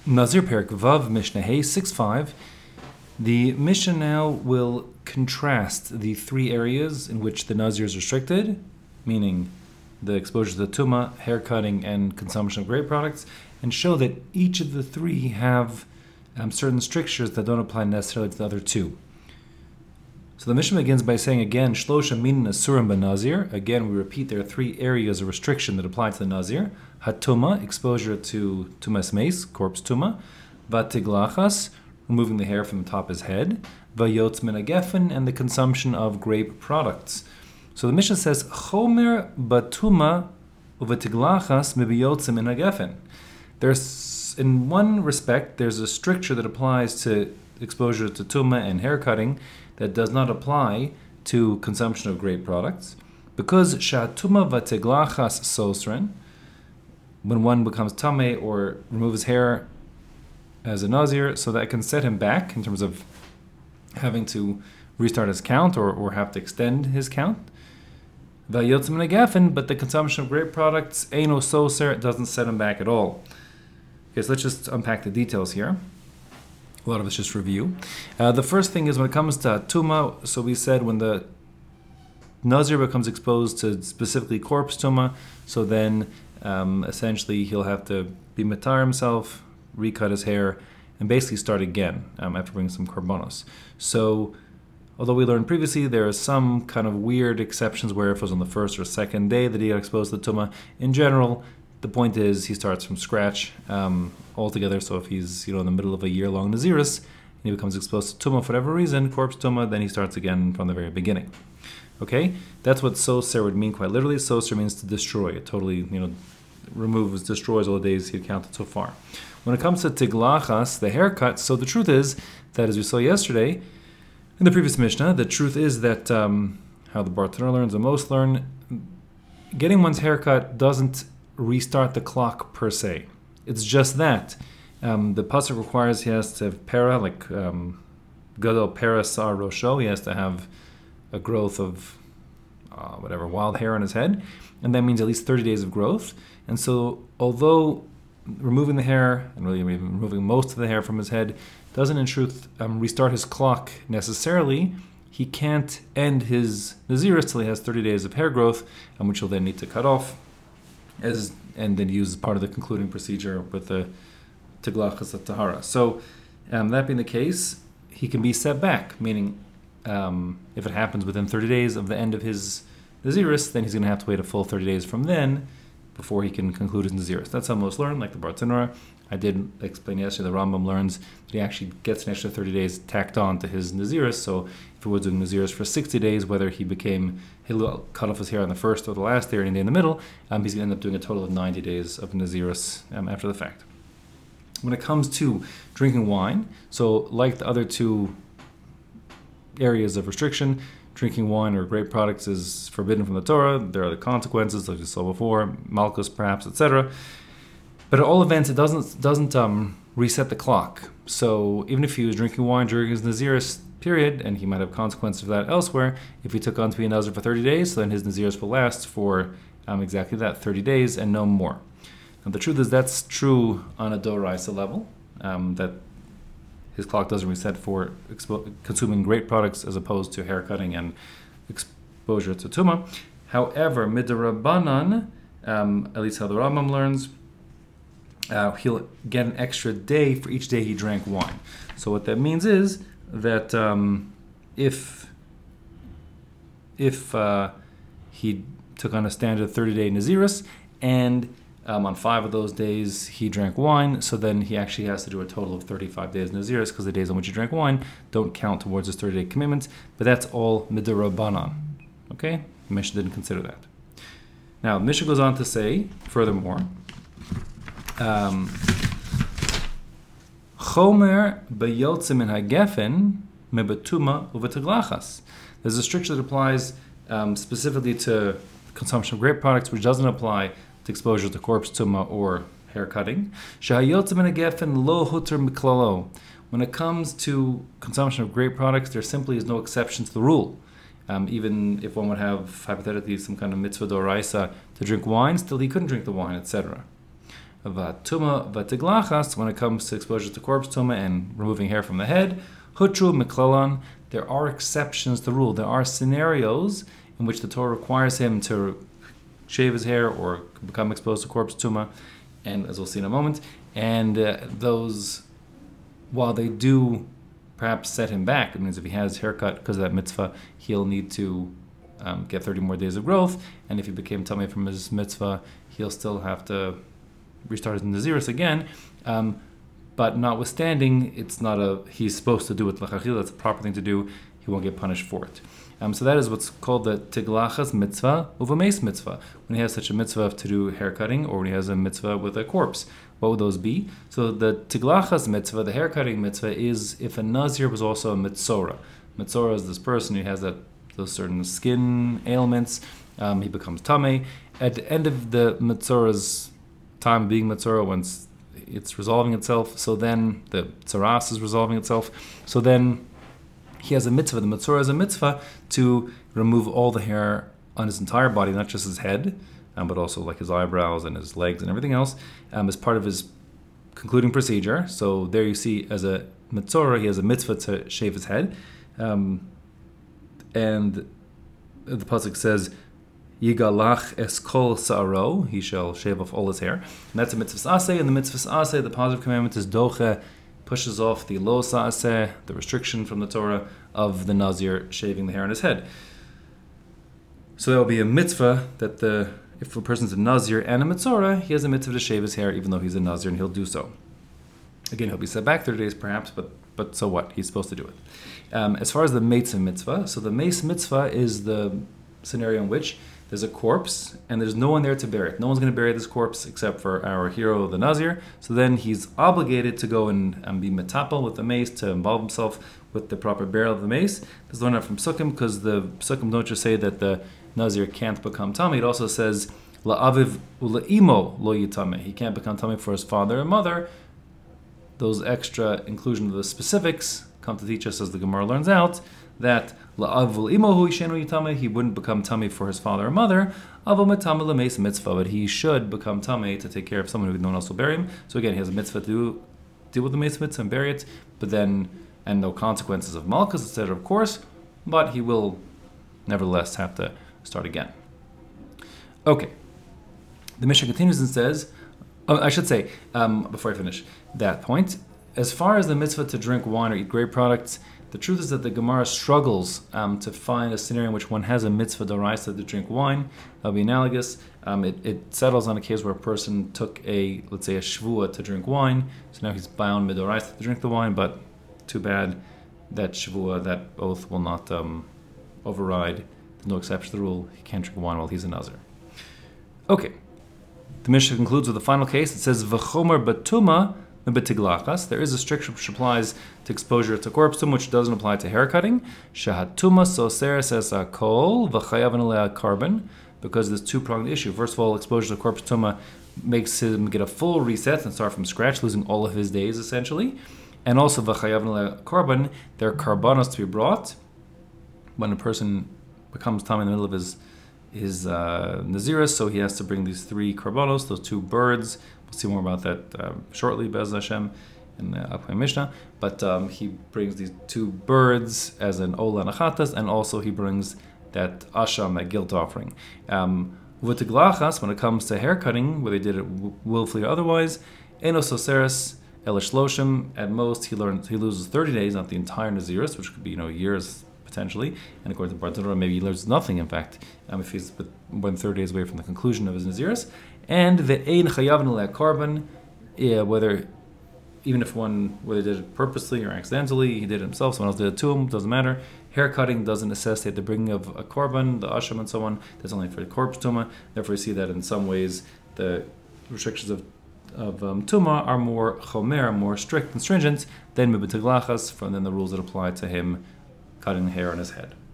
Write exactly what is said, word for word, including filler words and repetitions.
Nazir Perik Vav Mishnah Hey six five. The Mishnah now will contrast the three areas in which the Nazir is restricted, meaning the exposure to the Tumah, haircutting, and consumption of grape products, and show that each of the three have um, certain strictures that don't apply necessarily to the other two. So the Mishnah begins by saying again, Shlosha minin asurim b'Nazir. Again, we repeat there are three areas of restriction that apply to the Nazir. Hatuma, exposure to tumas mace, corpse tuma. Vatiglachas, removing the hair from the top of his head. Vayotz min hagefen, and the consumption of grape products. So the Mishnah says, Chomer batuma uvatiglachas mibiyotz min hagefen. There's, in one respect, there's a stricture that applies to exposure to tuma and hair cutting that does not apply to consumption of grape products, because shatuma vatiglachas sosren, when one becomes tameh or removes hair as a nazir, so that can set him back in terms of having to restart his count or, or have to extend his count. Vayotz min hagefen, but the consumption of grape products, eino soser, doesn't set him back at all. Okay, so let's just unpack the details here. A lot of it's just review. Uh, the first thing is when it comes to tuma, so we said when the nazir becomes exposed to specifically corpse tuma, so then um, essentially he'll have to be matar himself, recut his hair, and basically start again um, after bringing some korbanos. So although we learned previously there are some kind of weird exceptions where if it was on the first or second day that he got exposed to the tuma, in general, the point is he starts from scratch um, altogether. So if he's you know in the middle of a year-long Naziris and he becomes exposed to Tumah for whatever reason, corpse Tumah, then he starts again from the very beginning. Okay? That's what Soser would mean quite literally. Soser means to destroy. It totally you know removes, destroys all the days he had counted so far. When it comes to Tiglachas, the haircut, so the truth is that, as we saw yesterday in the previous Mishnah, the truth is that um, how the Bartanur learns and most learn, getting one's haircut doesn't restart the clock per se. It's just that um, the pasuk requires he has to have para, like um, gadol para sar rosho. He has to have a growth of uh, whatever wild hair on his head, and that means at least thirty days of growth. And so, although removing the hair and really removing most of the hair from his head doesn't, in truth, um, restart his clock necessarily, he can't end his naziris till he has thirty days of hair growth, um, which he'll then need to cut off. As and then use part of the concluding procedure with the tiglachas tahara. So, um, that being the case, he can be set back. Meaning, um, if it happens within thirty days of the end of his naziris, then he's going to have to wait a full thirty days from then before he can conclude his naziris. That's how most learn, like the Bartanura. I did explain yesterday. The Rambam learns that he actually gets an extra thirty days tacked on to his naziris. So, if he was doing naziris for sixty days, whether he became he'll cut off his hair on the first or the last day or any day in the middle, um, he's going to end up doing a total of ninety days of naziris um, after the fact. When it comes to drinking wine, so like the other two areas of restriction, drinking wine or grape products is forbidden from the Torah. There are the consequences, like we saw before, malchus perhaps, et cetera. But at all events, it doesn't doesn't um, reset the clock. So even if he was drinking wine during his naziris period, and he might have consequences of that elsewhere, if he took on to be a nazir for thirty days, then his naziris will last for um, exactly that, thirty days and no more. And the truth is that's true on a doraisa level, um, that his clock doesn't reset for expo- consuming grape products as opposed to haircutting and exposure to tumah. However, midrabanan, um, at least how the Rambam learns, uh, he'll get an extra day for each day he drank wine. So what that means is that um, if if uh, he took on a standard thirty-day naziris and um, on five of those days he drank wine, so then he actually has to do a total of thirty-five days naziris because the days on which he drank wine don't count towards his thirty-day commitment. But that's all midrabanan. Okay, the Mishnah didn't consider that. Now, the Mishnah goes on to say, furthermore, um, Chomer beyotze min hagefen mebetuma uveteglachas. There's a stricture that applies um, specifically to consumption of grape products, which doesn't apply to exposure to corpse tuma or hair cutting. Shehayotze min hagefen lo huter miklalo. When it comes to consumption of grape products, there simply is no exception to the rule. Um, even if one would have hypothetically some kind of mitzvah doraisa to drink wine, still he couldn't drink the wine, et cetera. Vatuma vatiglachas, when it comes to exposure to corpse tuma and removing hair from the head, hutru miklalon, there are exceptions to the rule. There are scenarios in which the Torah requires him to shave his hair or become exposed to corpse tuma, and as we'll see in a moment, and uh, those, while they do perhaps set him back, it means if he has haircut because of that mitzvah, he'll need to um, get thirty more days of growth, and if he became tummy from his mitzvah, he'll still have to restart his Naziris again. Um, but notwithstanding, it's not a, he's supposed to do it l'chachila, that's the proper thing to do, he won't get punished for it. Um, so that is what's called the tiglachas mitzvah uva mace mitzvah. When he has such a mitzvah to do haircutting, or when he has a mitzvah with a corpse, what would those be? So the tiglachas mitzvah, the haircutting mitzvah, is if a nazir was also a mitzora. Mitzora is this person who has that those certain skin ailments. Um, he becomes tamei. At the end of the mitzora's time being mitzora, once it's resolving itself, so then the tzaras is resolving itself. So then he has a mitzvah, the mitzvah has a mitzvah to remove all the hair on his entire body, not just his head, um, but also like his eyebrows and his legs and everything else, um, as part of his concluding procedure. So there you see, as a mitzvah, he has a mitzvah to shave his head. Um, and the pasuk says, Yigalach es kol sa'aro, he shall shave off all his hair. And that's a mitzvah aseh, and the mitzvah aseh, the positive commandment is doche, pushes off the lo sa'aseh, the restriction from the Torah of the Nazir shaving the hair on his head. So that will be a mitzvah that the if a person's a Nazir and a Mitzorah, he has a mitzvah to shave his hair even though he's a Nazir, and he'll do so. Again, he'll be set back thirty days perhaps, but but so what? He's supposed to do it. Um, as far as the Meitzah mitzvah, so the Meis mitzvah is the scenario in which there's a corpse and there's no one there to bury it. No one's going to bury this corpse except for our hero, the Nazir. So then he's obligated to go and, and be metapel with the mace, to involve himself with the proper burial of the mace. This is learned out from Sukkim, because the Sukkim don't just say that the Nazir can't become Tamei. It also says, La'aviv ula'imo lo yitame. He can't become Tamei for his father and mother. Those extra inclusion of the specifics come to teach us, as the Gemara learns out, that la'avul imohu yishenu yitame, he wouldn't become tummy for his father or mother, avul metame lemeis mitzvah, but he should become tummy to take care of someone who no one else will bury him. So again, he has a mitzvah to do, deal with the meis mitzvah and bury it, but then, and no consequences of malchus, et cetera, of course, but he will nevertheless have to start again. Okay. The Mishnah continues and says, oh, I should say, um, before I finish that point, as far as the mitzvah to drink wine or eat grape products, the truth is that the Gemara struggles um, to find a scenario in which one has a mitzvah d'oraisa to drink wine. That would be analogous. Um, it, it settles on a case where a person took a, let's say, a shvua to drink wine, so now he's bound midoraisa to drink the wine, but too bad that shvua, that oath will not um, override. There's no exception to the rule. He can't drink wine while he's a nazir. Okay. The Mishnah concludes with the final case. It says, V'chomer batuma b'tiglachas. There is a strict which applies to exposure to corpse tum, which doesn't apply to hair cutting. Shahatuma soseres es akol v'chayavan alea carbon, because there's two-pronged issue. First of all, exposure to corpse tuma makes him get a full reset and start from scratch, losing all of his days essentially. And also v'chayavan alea carbon, there are carbonos to be brought when a person becomes tam in the middle of his his uh, Naziris, so he has to bring these three karbanos, those two birds. We'll see more about that uh, shortly, Be'ez Hashem, in the upcoming Mishnah. But um, he brings these two birds as an Ola Nachatas, and also he brings that Asham, that guilt offering. Um, V'tiglachas, when it comes to hair cutting, whether he did it w- willfully or otherwise, Enos Oseres Elish Loshim, at most he learns he loses thirty days, not the entire Naziris, which could be, you know, years potentially, and according to Bartanura, maybe he learns nothing, in fact, um, if he's more than thirty days away from the conclusion of his Naziris. And the Ein Chayavin Le Carbon, yeah, whether, even if one, whether he did it purposely or accidentally, he did it himself, someone else did it to him, doesn't matter. Hair cutting doesn't necessitate the bringing of a korban, the asham and so on, that's only for the corpse tuma. Therefore, you see that in some ways the restrictions of of um, tuma are more chomer, more strict and stringent than mibitig lachas, from then the rules that apply to him cutting the hair on his head.